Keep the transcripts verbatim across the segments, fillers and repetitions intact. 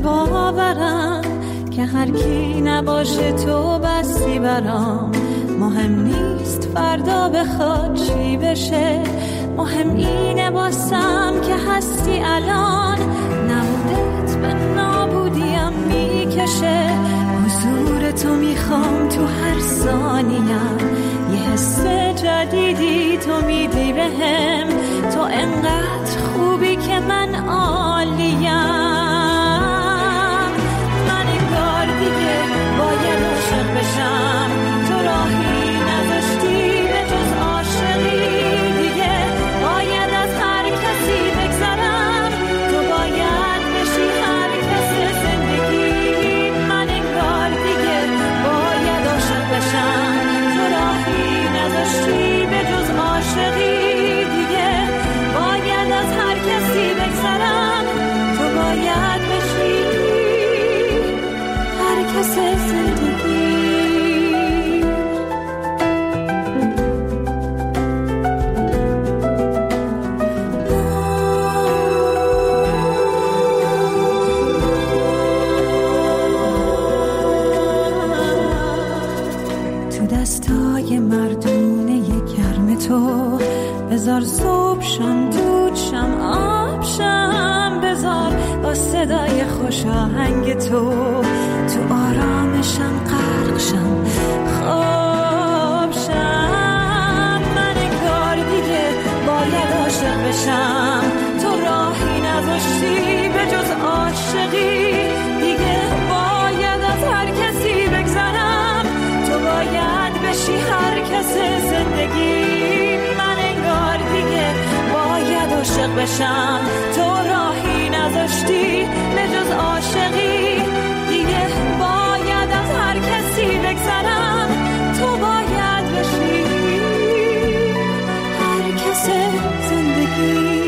باورم که هر کی نباشه تو بسی برام. مهم نیست فردا بخواد چی بشه، مهم اینه باسم که هستی الان. نبودت به نابودیم میکشه، حضور تو میخوام تو هر ثانیم. یه حس جدیدی تو میدی بهم، تو انقدر خوبی که من عالیم. من انگار دیگه باید عاشق بشم، تو راهی نذاشتی به جز عاشقی. دیگه باید از هر کسی بگذرم، تو باید بشی هر کس زندگی. من انگار دیگه باید عاشق بشم، تو راهی نذاشتی به جز عاشقی. دیگه باید از هر کسی بگذرم، تو باید بشی هر کس زندگی. دستای مردونه گرم تو بذار صبح شم، دود شم، آب شم. بذار با صدای خوش آهنگ تو تو آرامشم غرق شم، خواب شم. من انگار دیگه باید عاشق بشم، تو راهی نذاشتی به جز عاشقی. دیگه باید از هر کسی بگذرم، تو باید بشی هر کس زندگی. من انگار دیگه باید عاشق بشم، تو راهی نذاشتی به جز عاشقی. دیگه باید از هر کسی بگذرم، تو باید بشی هر کس زندگی.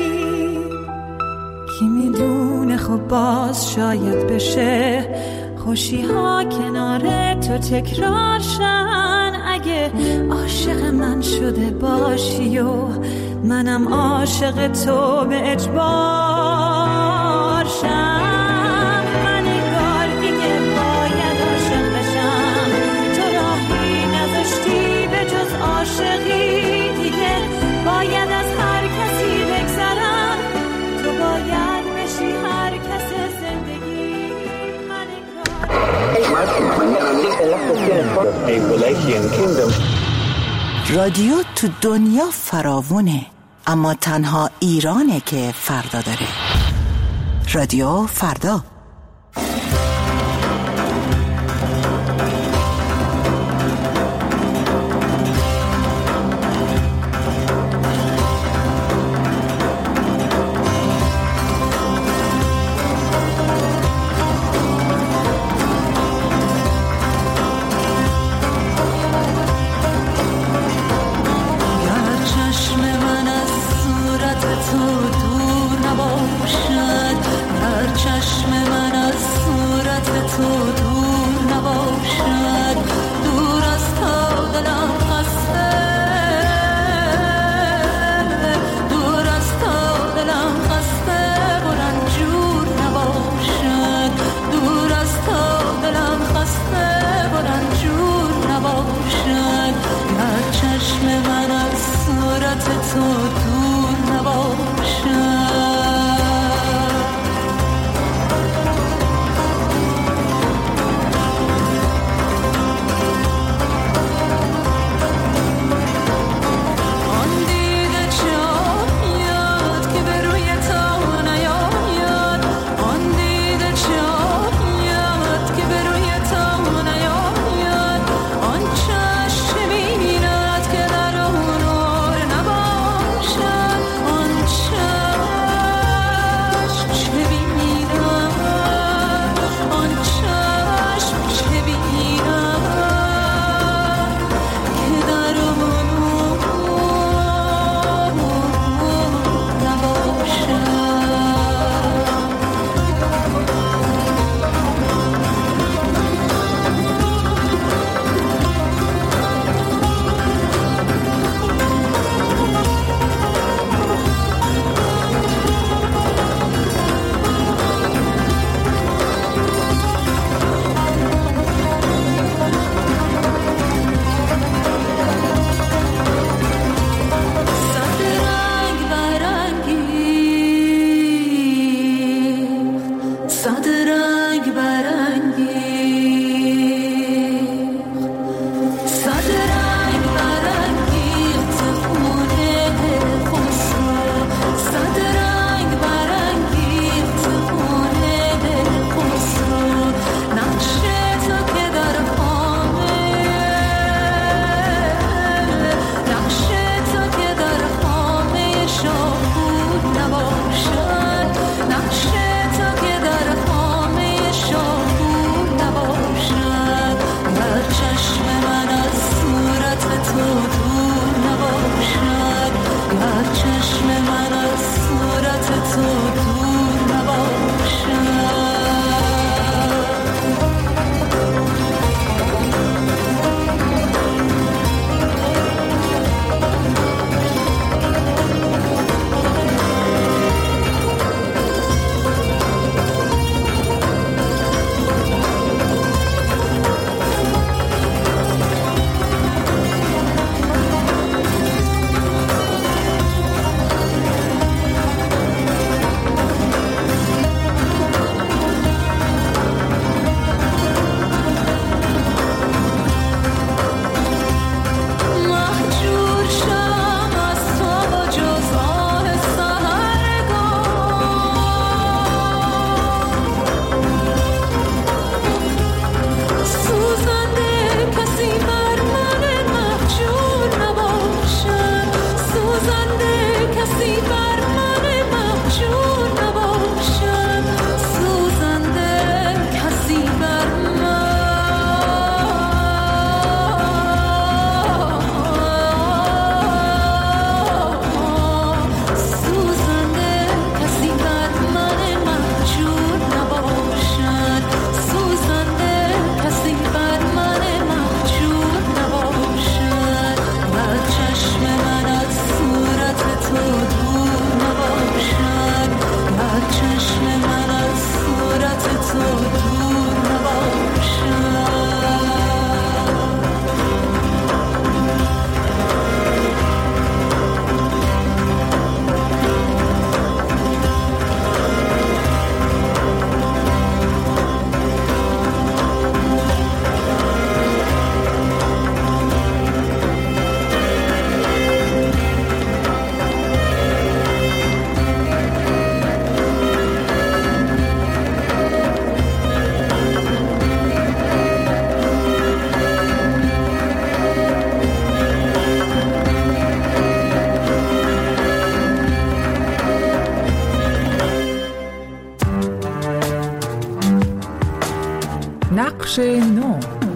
کی میدونه خب باز شاید بشه خوشی ها کنار تو تکرار شن. اگه عاشق من شده باشی و منم عاشق تو به اجبار شم. من انگار دیگه باید عاشق بشم، تو راهی نذاشتی به جز عاشقی. دیگه باید از هر کسی بگذرم، تو باید بشی هر کس زندگی. رادیو تو دنیا فراوونه، اما تنها ایرانه که فردا داره. رادیو فردا. چشم من بخش نو.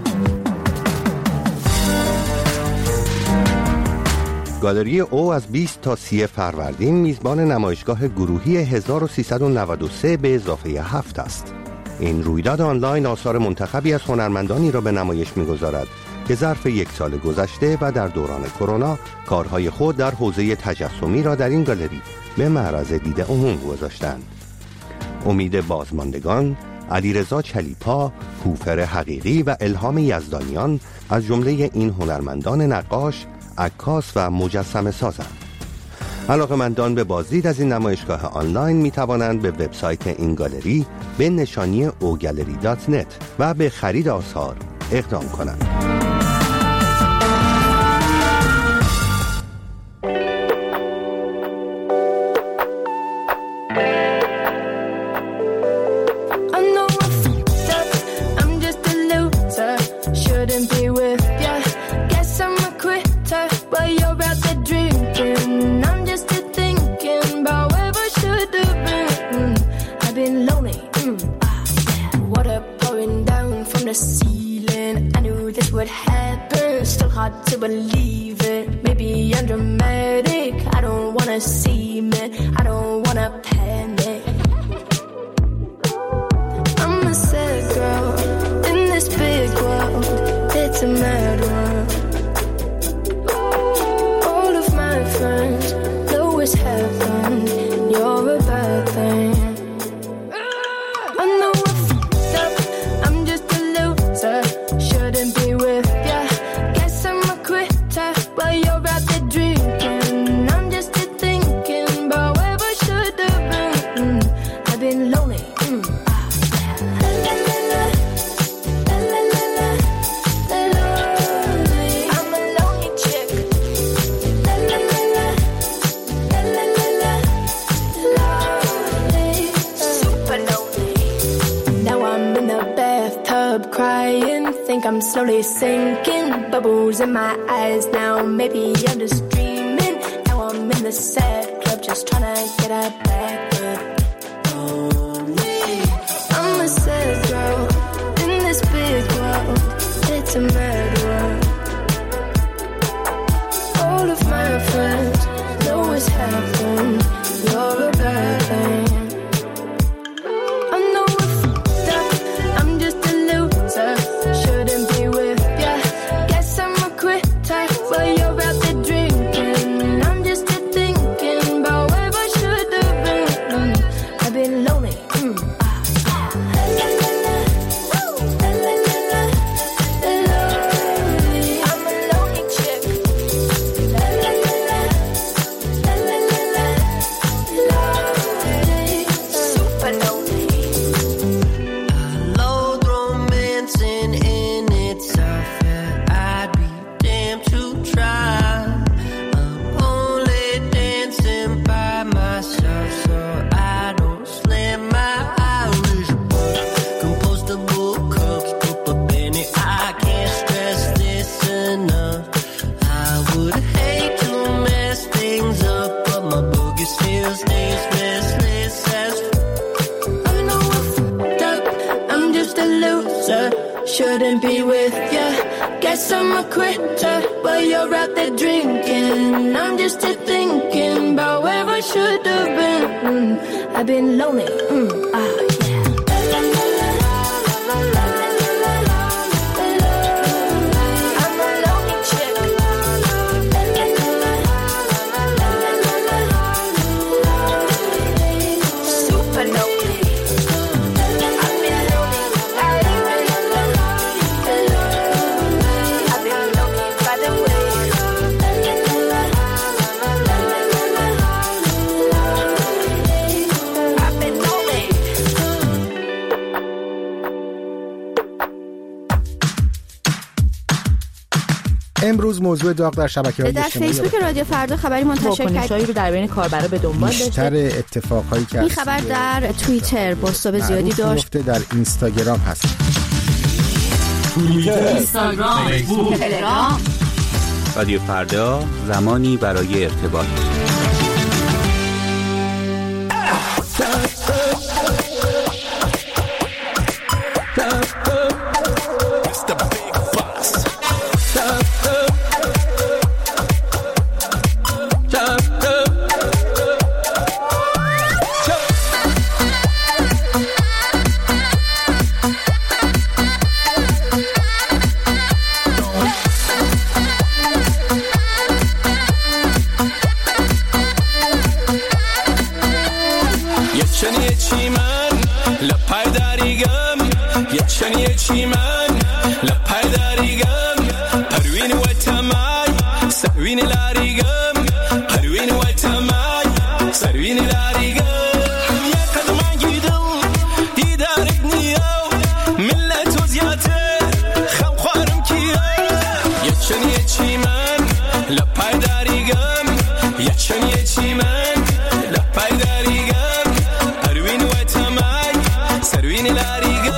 گالری او از بیست تا سی فروردین میزبان نمایشگاه گروهی هزار و سیصد و نود و سه به اضافه هفت است. این رویداد آنلاین آثار منتخبی از هنرمندانی را به نمایش می‌گذارد که ظرف یک سال گذشته و در دوران کرونا کارهای خود در حوزه تجسمی را در این گالری به معرض دید عموم گذاشتند. امید بازماندگان، علیرضا چلیپا، هوفر حقیقی و الهام یزدانیان از جمله این هنرمندان نقاش، عکاس و مجسمه سازند. علاقه‌مندان به بازدید از این نمایشگاه آنلاین می توانند به وبسایت این گالری به نشانی او گالری دات نت و به خرید آثار اقدام کنند. To believe it, maybe I'm dramatic. I don't wanna see it, I don't wanna panic. I'm a sad girl in this big world. It's a mad world. All of my friends know it's heaven. You're a bad thing. I know I fucked up. I'm just a loser. Shouldn't be with ya. While you're out there drinking, I'm just thinking about where I should have been. I've been lonely. Mm. La la la la, la la la la, lonely. I'm a lonely chick. La la la la, la la la la, lonely, super lonely. Now I'm in the bathtub crying, think I'm slowly sinking. Bubbles in my eyes now, maybe I'm just dreaming. Now I'm in the sad club, just trying to get a back up. I'm a sad girl in this big world. It's a mad world. All of my friends know it's happened. You're a bad thing. I know I fucked up. I'm just a loser. Shouldn't be with ya. While you're out there drinking, I'm just thinking about where I should have been. I've been lonely. Mm. La la la la, la la la la, lonely. I'm a lonely chick. La la la la, la la la la, lonely, super lonely. I loathe romancing in itself. Yeah, I'd be damn to try. I'm only dancing by myself, so I don't slam my Irish boy. Compostable cups, put a penny. I can't stress this enough. I would hate to mess things up, but my boogie still stays restless as. I know I fucked up. I'm just a loser. Shouldn't be with ya. Guess I'm a quitter. While you're out there drinking, I'm just a thinking about where I should have been. Mm. I've been lonely. Mm. Ah, yeah. La, la, la, la, la, la, la, la, lonely. I'm a lonely chick. La, la, la, la, la, la, la, la, lonely. Super lonely. I've been lonely. I've been lonely. I've been lonely by the way. I've been lonely. امروز موضوع داغ در شبکه‌های در اجتماعی فیسبوک رادیو فردا خبری منتشر واکنش‌هایی رو در بین کاربرا به دنبال داشته. بیشتر اتفاقهایی که این خبر در توییتر بازتاب زیادی داشت. در اینستاگرام هست. توییتر، اینستاگرام، فیسبوک، تلگرام. رادیو فردا، زمانی برای ارتباط. چی من لپای داریگم پروین و تمای سروین لاریگم پروین و تمای سروین لاریگم یا قدمان گیدم دیدارک نیاو ملت و زیاتر خم خوارم کیا یا چن یه چی من لپای داریگم یا چن یه چی من لپای داریگم پروین و تمای سروین لاریگم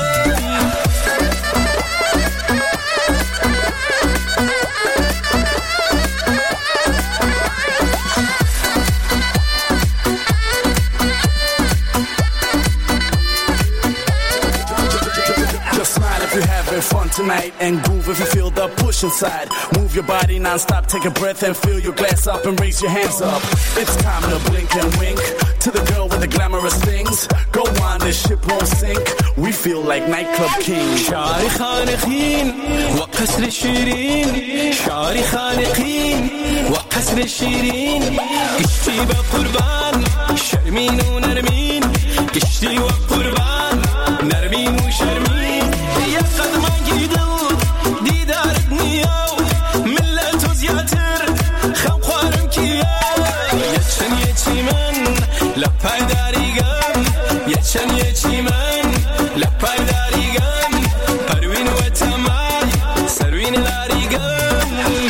Fun tonight and groove if you feel the push inside. Move your body non-stop, take a breath and fill your glass up and raise your hands up. It's time to blink and wink to the girl with the glamorous things. Go on, this ship won't sink. We feel like nightclub kings. شاری خانقین و قصر شیرین شاری خانقین و قصر شیرین گشتی با قربان شرمین و نرمین گشتی و قربان نرمین و شرمین یا قدمان گیدم دیدارت نیاو ملت و زیاتر خم خوارم کیا یا چن یه چی من لپای داریگم یا چن یه چی من لپای داریگم پروین و تمای سروین لاریگم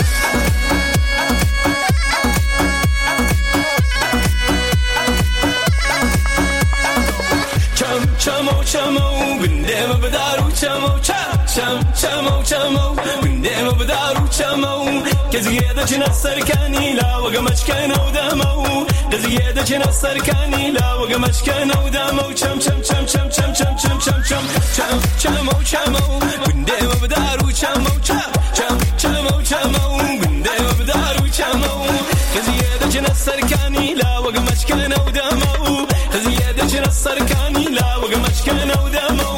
چم چمو چمو بنده و بدارو چمو چم چم چمو چمو بنده و بدارو چمو کزیده چنا سرکانی لا وگمچ کنو دمو کزیده چنا سرکانی لا وگمچ کنو دمو چم چم چم چم چم چم چم چم چم چم چمو چمو بنده و بدارو چمو چم چم چمو چمو بنده و بدارو چمو کزیده چنا سرکانی لا وگمچ کنو دمو کزیده چنا سرکانی لا وگمچ کنو دمو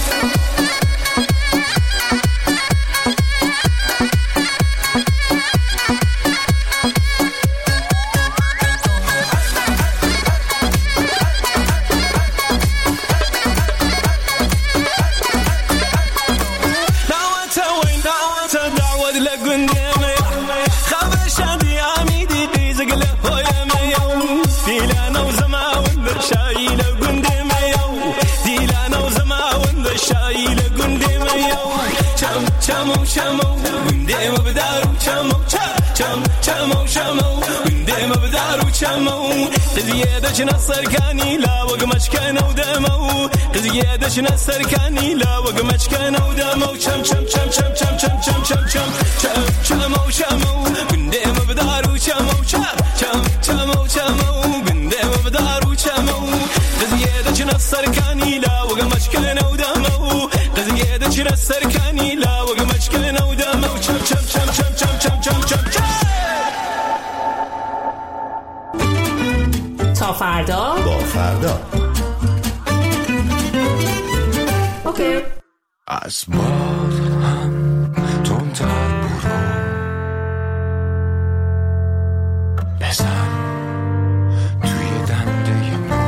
چمو چمو بنده و بدارو چمو چم چمو چمو بنده و بدارو چمو قزیده چنا سرکانی لا وگمچ کنو دمو قزیده چنا سرکانی لا وگمچ کنو دمو چم چم چم چم چم چم چم چم چم چم چمو چمو بنده و بدارو چمو چم چمو چمو بنده و بدارو چمو قزیده چنا سرکانی لا وگمچ کنو دمو قزیده چنا سرکانی لا وگمچ کنو دمو چم چم چم چم چم چم چم چم چم تا فردا با فردا اوکی از باد هم تندتر برو بزن توی دنده ما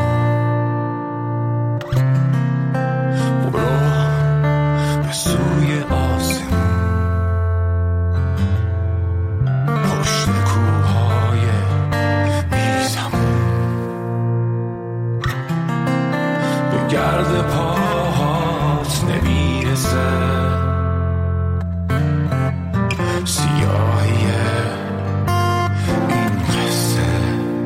برو به سوی آسمون پشت کوههای بیزمون به گرد پاهات نمیرسه سیاهی این قصه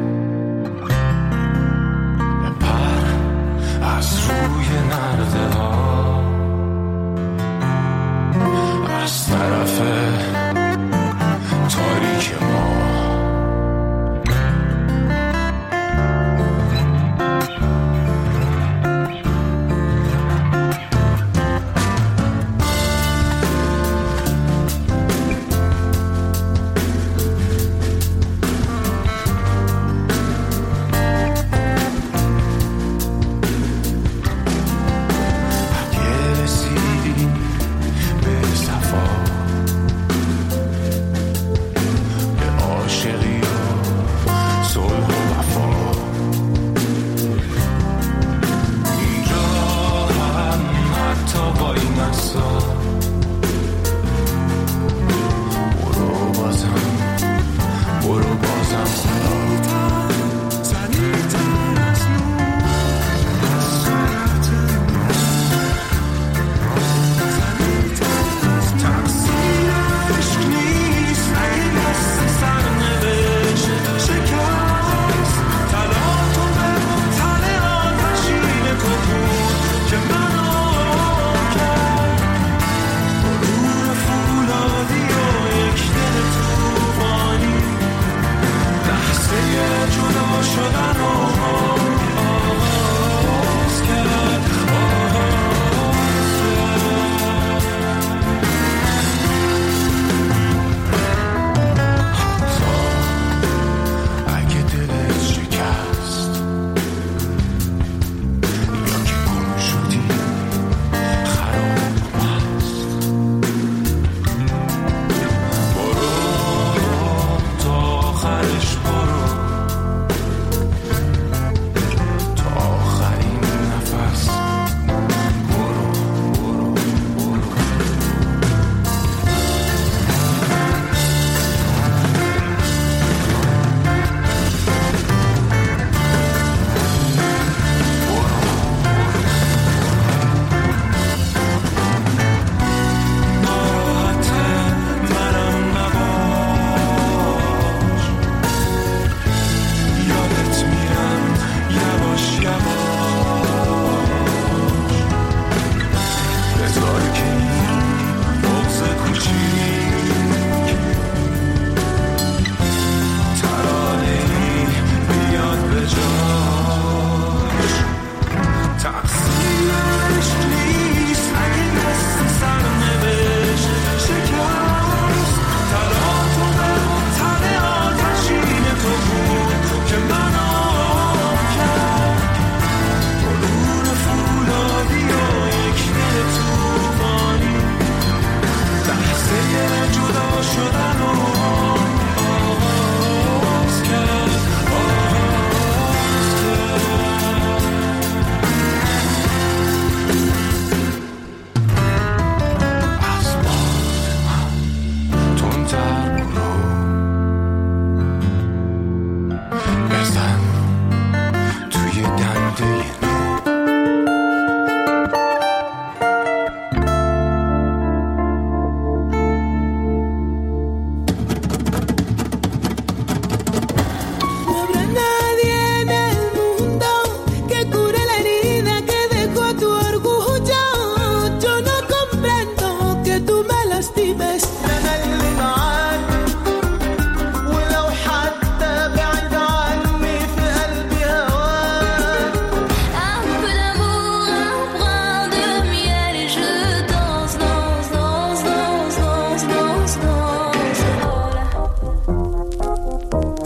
بپر از روی نرده ها از طرف تاریک ما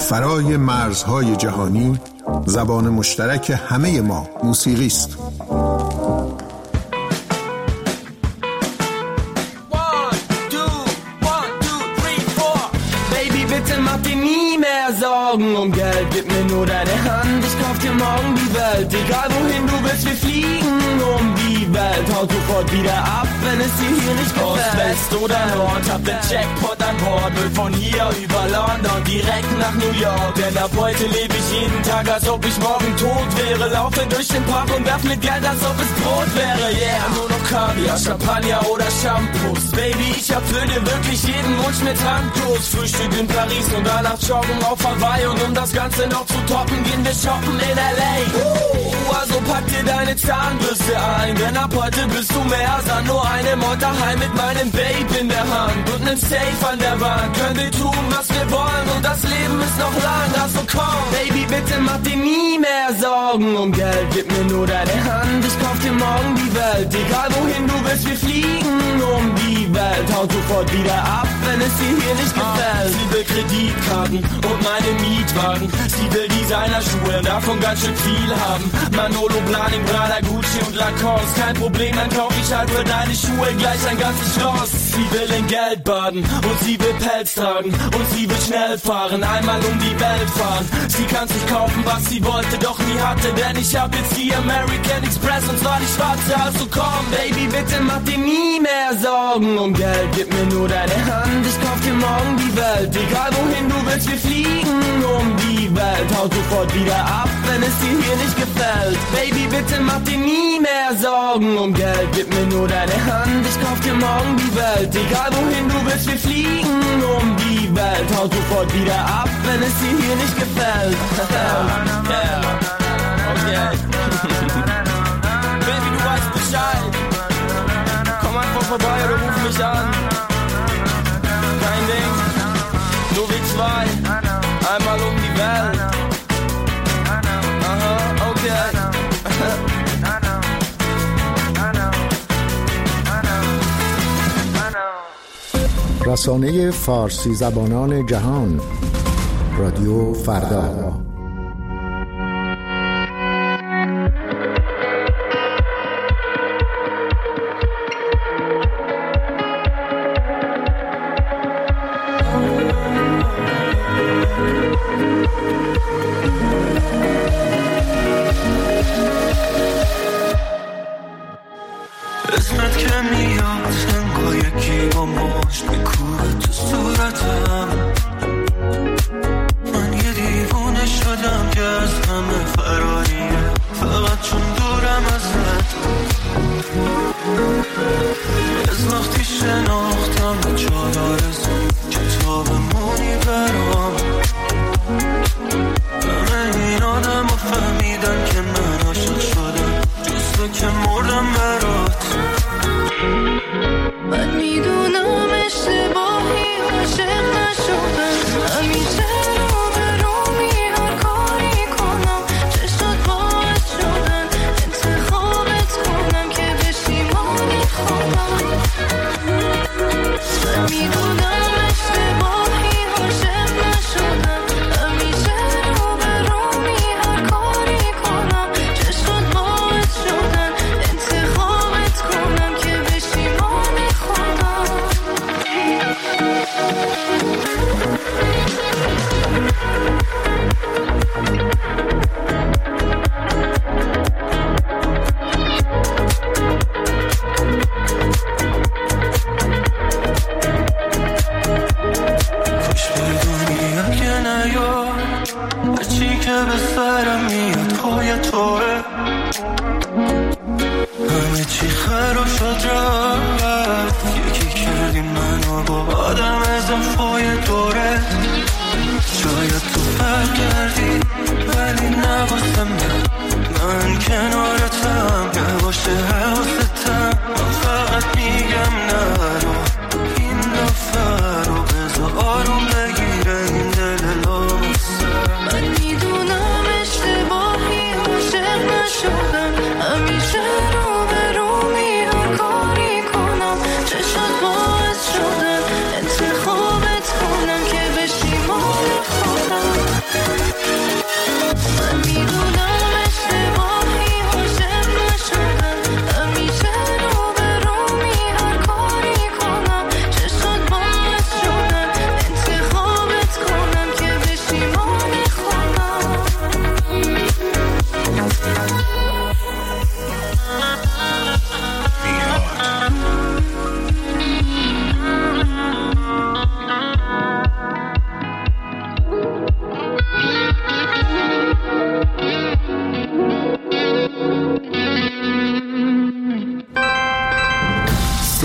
فرای مرزهای جهانی زبان مشترک همه ما موسیقی است. Sorgen um Geld, gib mir nur deine Hand, ich kauf dir morgen die Welt. Egal wohin du willst, wir fliegen um die Welt. Haut sofort wieder ab, wenn es dir hier nicht gefällt. Ost, West oder Nord, hab den Jackpot an Bord. Will von hier über London direkt nach New York. Denn ab heute lebe ich jeden Tag, als ob ich morgen tot wäre. Laufe durch den Park und werf mit Geld, als ob es Brot wäre. Yeah, nur noch Kaviar, Champagner oder Shampoos. Baby, ich erfüll dir wirklich jeden Wunsch mit Handkuss. Frühstück in Paris und danach joggen auf Hawaii. Und um das Ganze noch zu toppen, gehen wir shoppen in L A. Uh, also pack dir deine Zahnbürste ein, denn ab heute bist du mehr als nur eine Mod daheim mit meinem Babe in der Hand und nem Safe an der Wand. Können wir tun, was wir wollen und das Leben ist noch lang. Also komm, Baby, bitte mach dir nie mehr Sorgen um Geld. Gib mir nur deine Hand, ich kauf dir morgen die Welt. Egal wohin du willst, wir fliegen um die Welt. Haut sofort wieder ab, wenn es dir hier nicht gefällt. Sie will Kreditkarten und meine Mietwagen. Sie will Designerschuhe, davon ganz schön viel haben. Manolo, Blahnik, Prada, Gucci und Lacoste. Kein Problem, dann kauf ich halt für deine Schuhe gleich ein ganzes Schloss. Sie will in Geld baden und sie will Pelz tragen und sie will schnell fahren, einmal um die Welt fahren. Sie kann sich kaufen, was sie wollte, doch nie hatte, denn ich hab jetzt die American Express und zwar die schwarze. Also komm, Baby, bitte mach dir nie mehr Sorgen um Geld. Gib mir nur deine Hand, ich kauf dir morgen die Welt. Egal wohin du willst, wir fliegen um die Welt. Haut sofort wieder ab, wenn es dir hier nicht gefällt. Baby, bitte mach dir nie mehr Sorgen um Geld. Gib mir nur deine Hand, ich kauf dir morgen die Welt. Egal wohin du willst, wir fliegen um die Welt. Haut sofort wieder ab, wenn es dir hier nicht gefällt. Yeah. Okay. Baby, du weißt Bescheid. Komm einfach vorbei oder ruf mich an. Kein Ding, nur wir zwei. Einmal um die Welt. Aha, okay. رسانه فارسی زبانان جهان، رادیو فردا. اسمت که میاد انگار یکی با مشت میکوبه تو صورتم. من یه دیوونه شدم که از همه فراریه، فقط چون دورم ازت. از وقتی شناختم چهار آرزو کتاب مونی برام. همه این آدم رو فهمیدن که من عاشق شدم، جز تو که مردم برات. من میدونم اشتباهی عاشق نشدم، همیشه رو به رو می هر کاری کنم چشات باعث شدن انتخابت کنم که بشیمانی خودم. من میدونم اشتباهی عاشق نشدم، همیشه رو به رو می هر کاری کنم چشات باعث شدن انتخابت کنم که بشیمانی خودم. خوش بدونی که نیار هرچی که به سرم میاد پای توه. همه چی خراب شد رفت، یکی کردی منو با آدم اضافای دورت. شاید تو فرق کردی ولی نواسم نه، من کنارتم نباشه حواستم. من فقط میگم نرو این دفعه رو بذار آروم بگیره این دل لامسه. من میدونم اشتباهی عاشق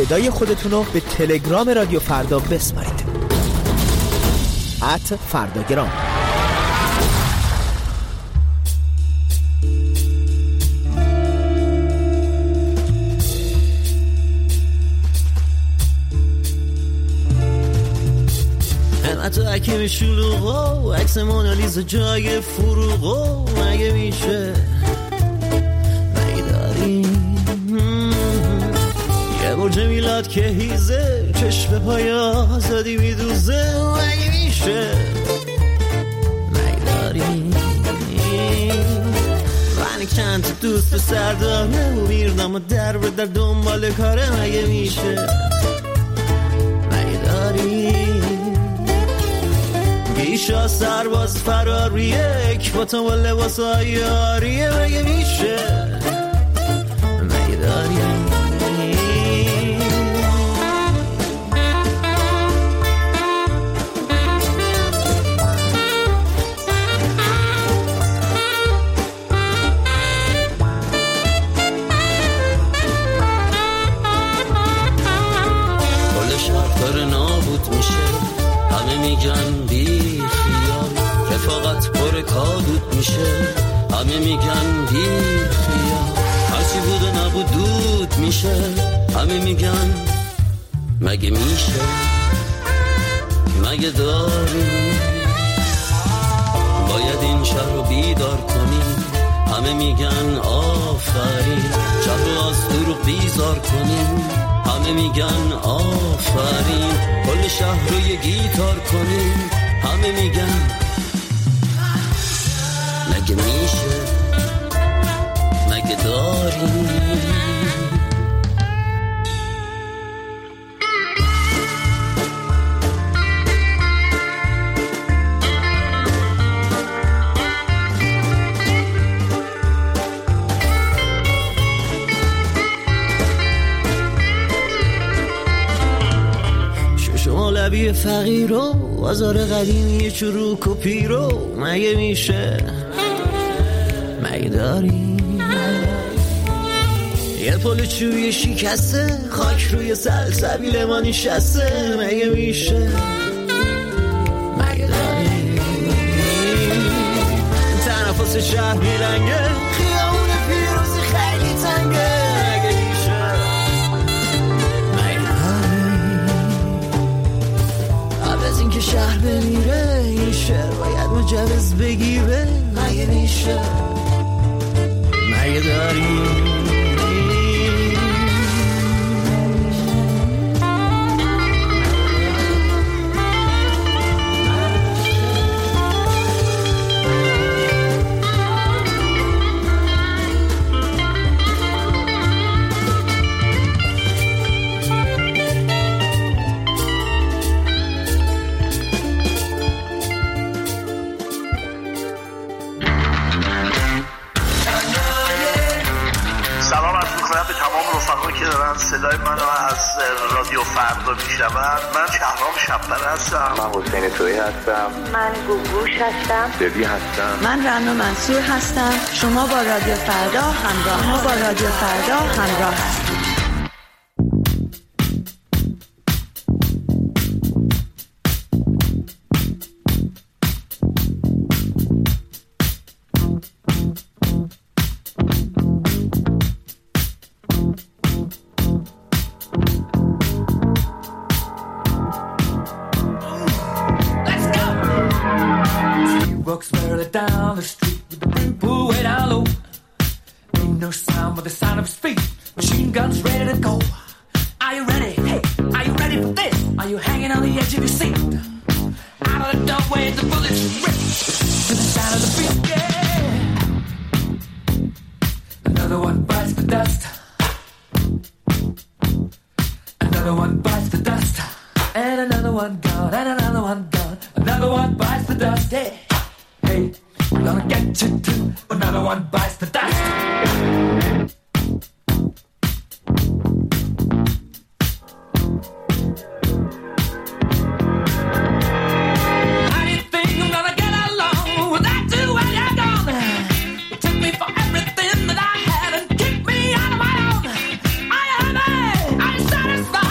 صدای خودتون رو به تلگرام رادیو فردا بسپارید. ات فرداگرام. حتی اکیم شلوغا عکس مونالیزا جای فروغا مگه میشه مگه داریم یه برج میلاد که هیزه چشم پای آزادی میدوزه مگه میشه مگه داریم من چند تا دوست پسر داره و میردم و در به در دنبال کاره مگه میشه مگه داریم بیشا سرباز فراریه یک با تو با لباس های آریه مگه میشه مگه داریم کل شهر داره نابود میشه همه میگن بی رفاقت پر کادود میشه همه میگن بی خیال هرچی بود و نبود دود میشه همه میگن مگه میشه مگه داریم باید این شهر رو بیدار کنیم همه میگن آفرین شهر رو از دروغ بیزار کنیم همه میگن آفرین کل شهر رو یه گیتار کنیم همه میگن مگه میشه مگه داریم شما لبی فقیر و بازار قدیمی چروک و پیرو مگه میشه مگه داریم یه پل چوبی شکسته خاک روی سلسبیل ما نشسته مگه میشه مگه داریم تنفس شهر بیرنگه خیابون پیروزی خیلی تنگه مگه میشه مگه داریم قبل از اینکه شهر بمیره این شهر باید مجوز بگیره مگه میشه مگه داریم که دارن صدای منو از رادیو فردا میشنون. من شهرام شب‌بر هستم. من حسین تویی هستم. من گوگوش هستم. دبی هستم. من رنا منصور هستم. شما با رادیو فردا همراه ما با رادیو فردا همراه هستید. Down the street with the brim pool way down low. Ain't no sound but the sound of his feet. Machine guns ready to go. Are you ready? Hey, are you ready for this? Are you hanging on the edge of your seat? Out of the doorway, the bullets rip to the sound of the beat. Yeah. Another one bites the dust. Another one bites the dust. And another one gone. And another one gone. Another one bites the dust. Hey. Hey, we're gonna get you too. Another one bites the dust. How do you think I'm gonna get along without you when you're gone? You took me for everything that I had and kicked me out of my own. Are you happy? Are you satisfied?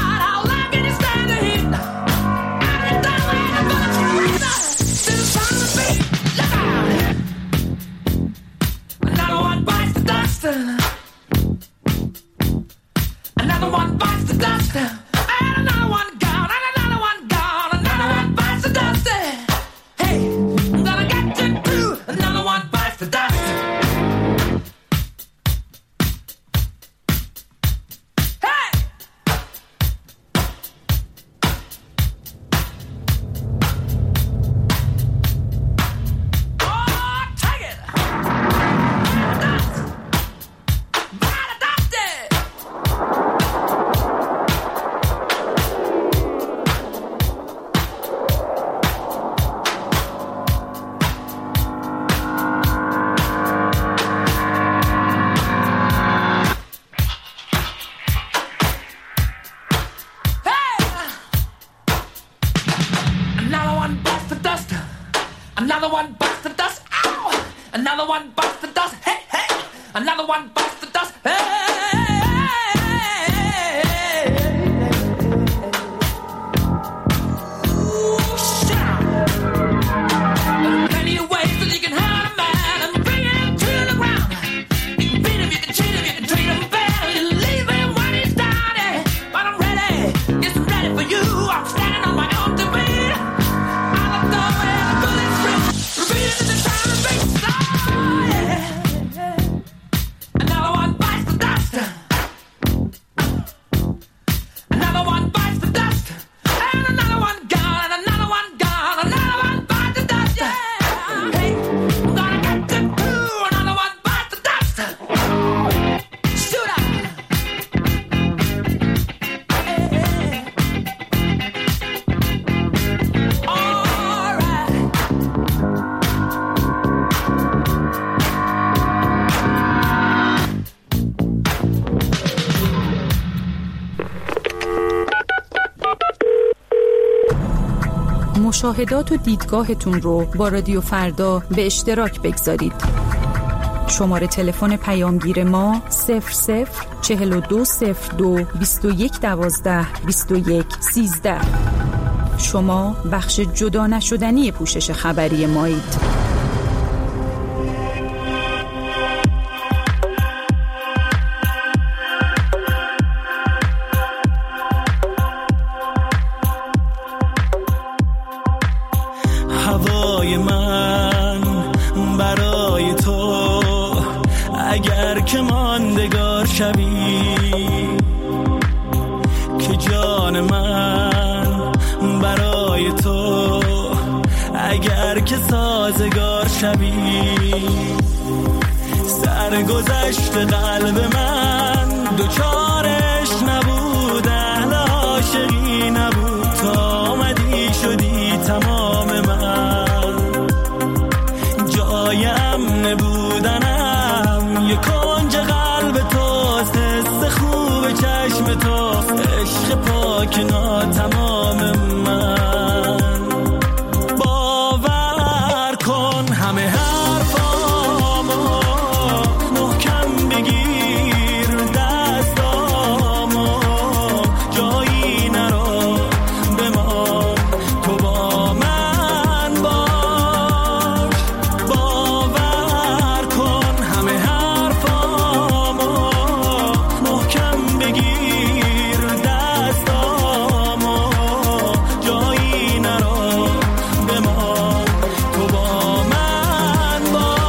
Another one bites the dust. Ow! Another one bites the dust. Hey, hey! Another one bites the dust. Hey! مشاهدات و دیدگاهتون رو با رادیو فردا به اشتراک بگذارید. شماره تلفن پیامگیر ما صفر صفر چهل و دو صفر دو بیست و یک دوازده بیست و یک سیزده. شما بخش جدا نشدنی پوشش خبری مایید. هوای من برای تو اگر که ماندگار شوی، که جان من برای تو اگر که سازگار شوی، سرگذشت قلب من دوچارش نبود، اهل عاشقی نبود، تا آمدی شدی تمام من، جای امن بودنم یک کنج قلب توست، حس خوب چشم توست، عشق پاک ناتمام من. باور کن همه حرفامو محکم بگیر، دستامو جایی نرو بمان، تو با من باش. باور کن همه حرفامو محکم بگیر، دستامو جایی نرو بمان، تو با من باش.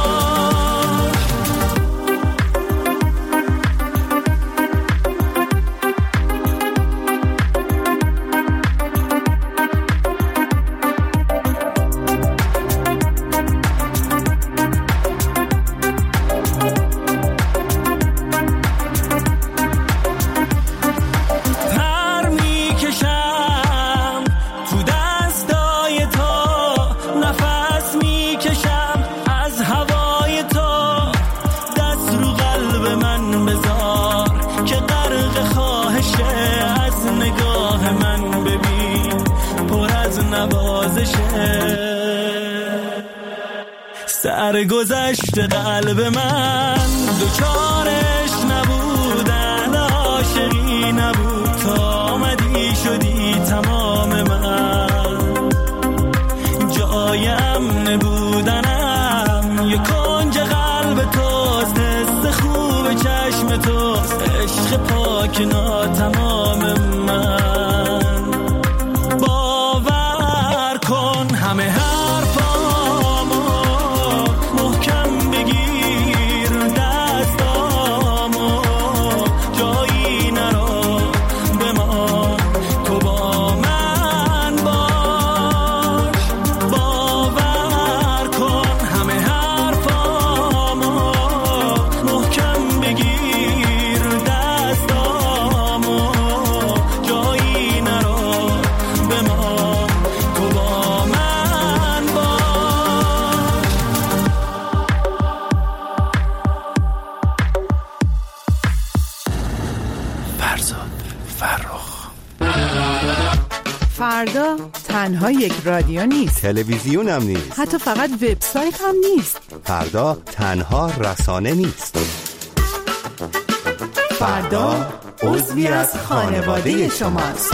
پر میکشم تو دستای تو، نفس میکشم از هوای تو، دست رو قلب من بذار که غرق خواهشه، از نگاه من ببین پر از نوازشه، سرگذشت قلب من دوچارش نبود، اهل عاشقی نبود، تا آمدی شدی تمام من، جای امن بودنم یک کنج قلب توست، حس خوب چشم توست، عشق پاک ناتمام من. باور کن همه حرفامو محکم بگیر، دستامو جایی نرو بمان، تو با من باش. باور کن همه حرفامو محکم بگیر، دستامو تنها یک رادیو نیست، تلویزیون هم نیست، حتی فقط وبسایت هم نیست. فردا تنها رسانه نیست. فردا عضوی از خانواده شماست.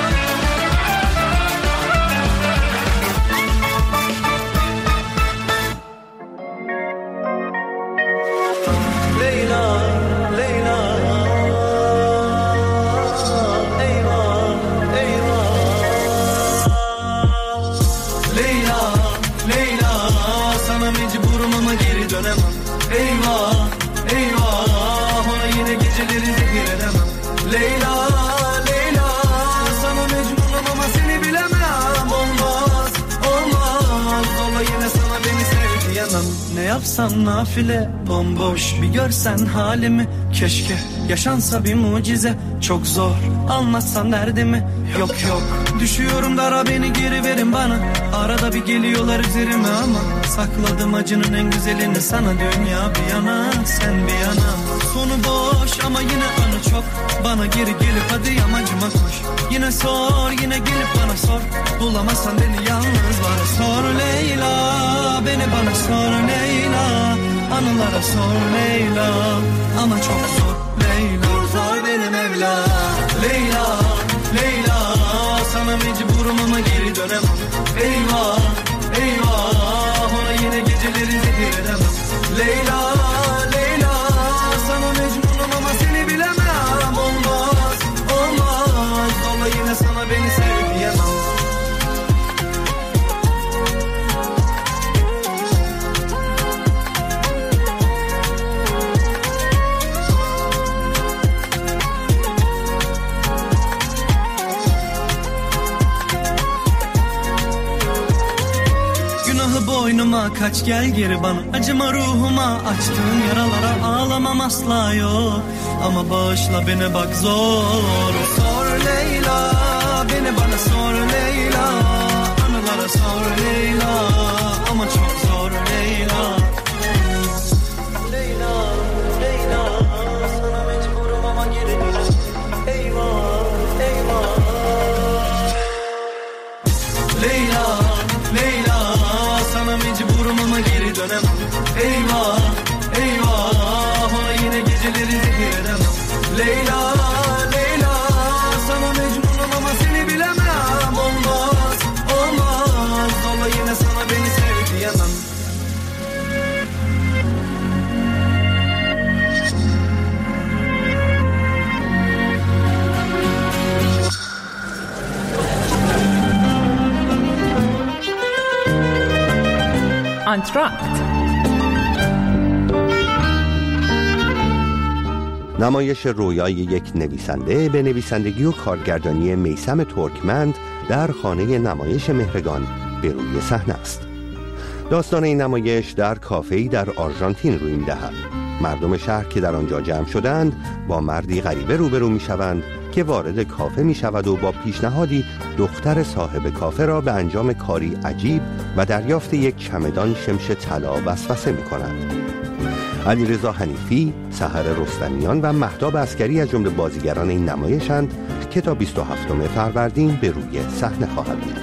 Yapsam nafile bomboş bir görsen halimi. Keşke yaşansa bir mucize. Çok zor anlatsan derdimi. Yok yok düşüyorum dara, beni geri verin bana. Arada bir geliyorlar üzerime ama sakladım acının en güzelini sana. Dünya bir yana sen bir yana. Sonu boş ama yine anı çok. Bana geri gelip hadi yamacıma koş. Yine sor yine gelip bana sor. Bulamazsan beni yalnız var. Sor Leyla, beni bana sor Leyla. Anılara sor Leyla. Ama çok zor Leyla. Zor benim Mevla. Leyla, Leyla. Sana mecburum ama geri dönemem. Eyvah, eyvah. Ona yine geceleri zehir edemem. Leyla, Leyla. Sana mecburum ama seni bilemem. Olmaz, olmaz. Zorla yine sana beni sev diyemem. Boynuma kaç gel geri bana. Acıma ruhuma açtığın yaralara. Ağlamam asla yok. Ama bağışla beni bak zor. Sor Leyla, beni bana sor Leyla. Anılara sor Leyla. Ama çok zor Leyla. Leyla, Leyla. Sana mecburum ama geri dönem. Eyvah, eyvah. Leyla, Leyla. Sana mecburum ama geri dönemem. Eyvah, eyvah. Ona yine geceleri zehir edemem. Leyla, Leyla. Sana mecburum ama seni bilemem. Olmaz, olmaz. Zorla yine sana beni sev diyemem. آنتراکت نمایش رویای یک نویسنده به نویسندگی و کارگردانی میثم ترکمند در خانه نمایش مهرگان به روی صحنه است. داستان این نمایش در کافه‌ای در آرژانتین روی می‌دهد. مردم شهر که در آنجا جمع شدند با مردی غریبه روبرو می‌شوند که وارد کافه می‌شود و با پیشنهادی دختر صاحب کافه را به انجام کاری عجیب و دریافت یک چمدان شمش طلا وسوسه می‌کند. علیرضا حنیفی، سحر رستمیان و مهتاب عسکری از جمله بازیگران این نمایشند که تا بیست و هفتم فروردین به روی صحنه خواهد بود.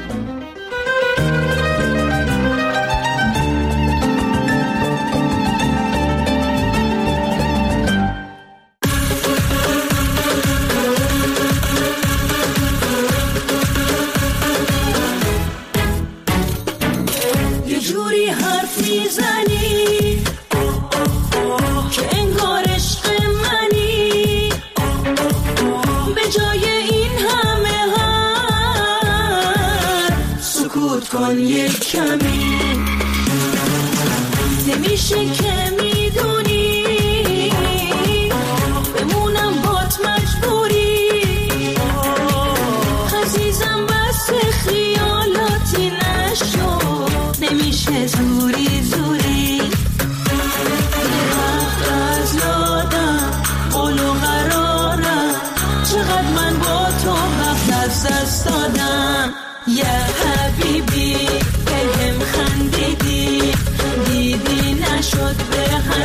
کن یک کمی نمیشه که میدونی بمونم بات مجبوری عزیزم بس خیالاتی نشو نمیشه زوری زوری وقت از یادم قول و قرارم چقدر من با تو وقت از دست دادم یا حبیبی بهم خندیدی دیدی نشد به هم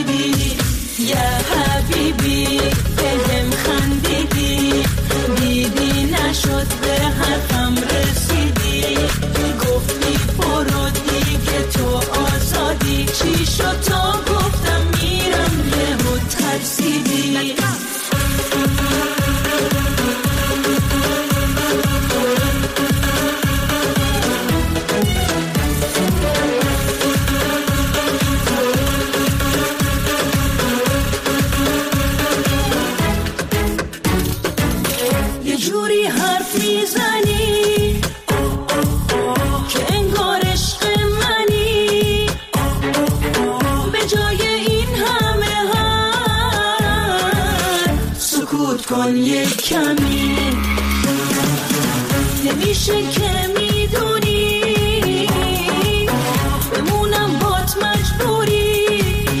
ترسیدی یه حبیبی بهم خندیدی دیدی نشد به حرفم رسیدی گفتی برو دیگه تو آزادی چی شد تا گفتم میرم یهو ترسیدی یه جوری حرف میزنی که انگار عشق منی به جای این همه حرف سکوت کن یک کمی نمیشه که میدونی بمونم بات مجبوری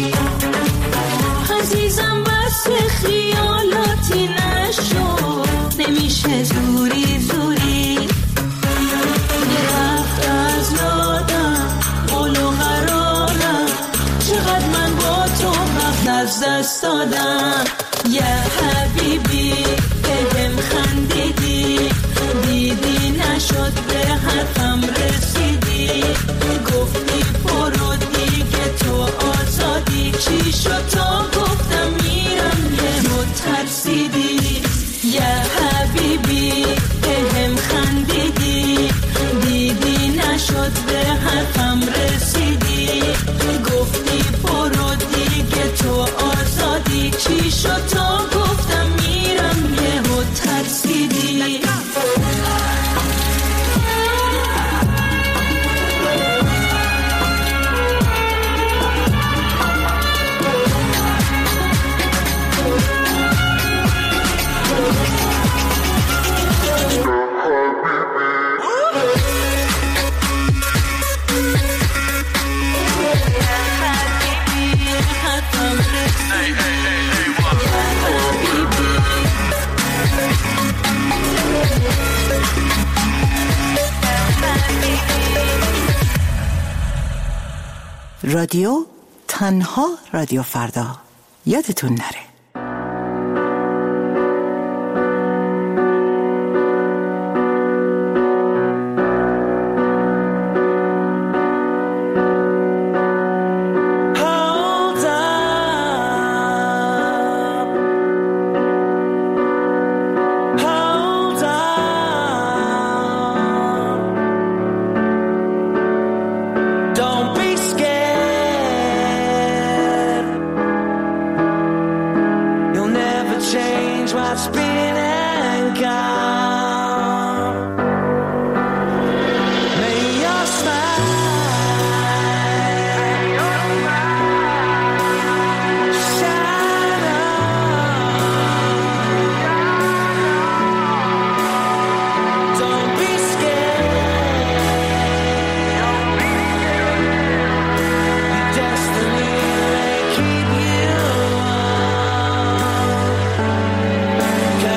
عزیزم بس خیالاتی نشو نمیشه زوری زوری یه رفت از یادم قول و قرارم چقدر من با تو وقت از دست دادم یه حبیبی بهم خندیدی دیدی نشد به حرفم رسیدی گفتی برو دیگه تو آزادی چی شد تا گفتم میرم یهو ترسیدی یه حبیبی بهم خندیدی دیدی نشد به حرفم رسیدی گفتی برو دیگه تو آزادی چی شد تا گفتم میرم یهو ترسیدی رادیو تنها رادیو فردا یادتون نره. Can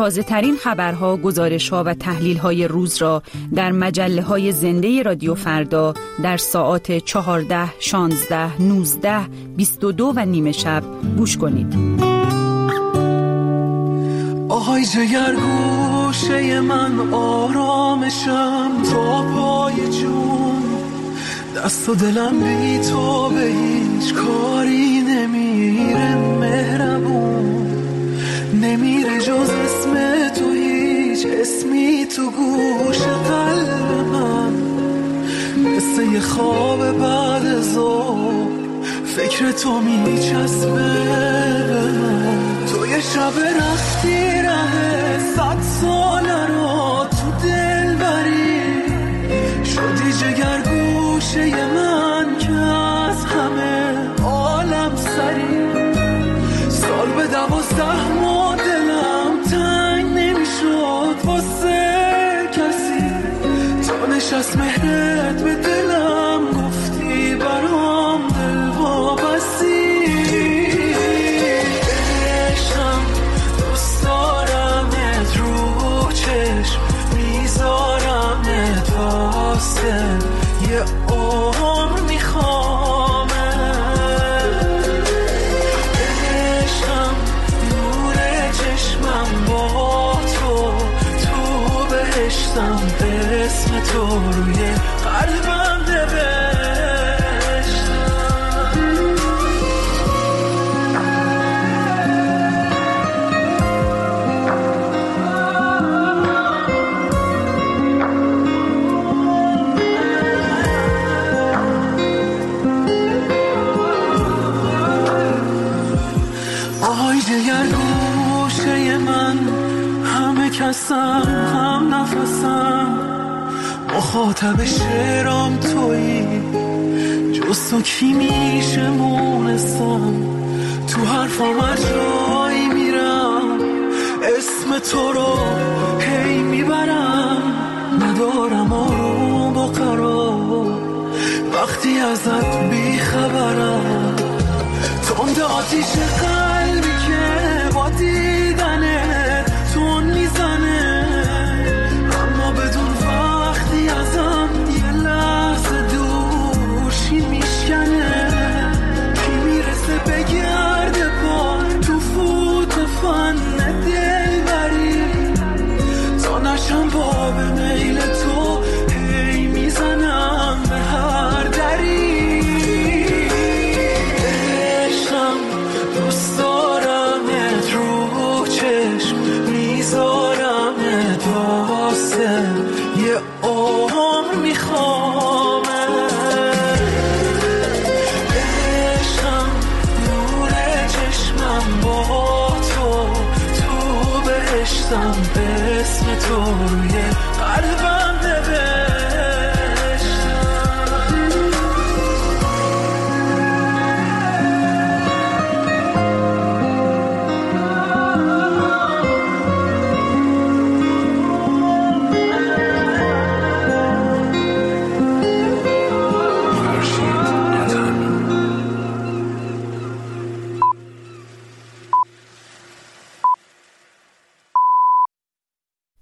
تازه ترین خبرها، گزارش‌ها و تحلیل‌های روز را در مجله‌های زنده رادیو فردا در ساعات چهارده، شانزده، نوزده، بیست و دو و نیمه شب گوش کنید. آهای جگر گوشه من آرامشم تا پای جون، دست و دلم بی تو به هیچ کاری نمیره، مهربون نمیره جز اسم تو، هیچ اسمی تو گوش قلب من، مثل یه خواب بعد از ظهر فکر تو میچسبه به من. تو یه شب رفتی ره صد ساله رو تو دل بری، شدی جگر گوشه من که از همه عالم سری، سال به دوازده ماه دلم تنگ نمیشد واسه کسی، تا نشست مهرت به دلم گفتی برام دل وابستی. عشقم دوست دارمت رو چشم میذارمت واسه یه عمر میخوامه، عشقم نور چشمم با تو، تو بهشتم اسم تو روی قلبم نوشتم. آهای جگر گوشه من، همه کسم هم نفسم، مخاطب شعرام تویی، جز تو کی میشه مونستم، تو حرفام هر جایی میرم اسم تو رو هی میبرم، ندارم آروم و قرار وقتی ازت بیخبرم، تند آتیش قلبی که با دیدنه تون میزنه، اما بدون وقتی ازم یه لحظه دورشی میشکنه، کی میرسه بگرده پا تو فوت و فن دل بری، تا نشم باب میل تو هی میزنم به هر دری. دوست دارمت رو چشم میذارمت واسه یه عمر میخوامه، عشقم نور چشمم با تو، تو بهشتم اسم تو روی قلبم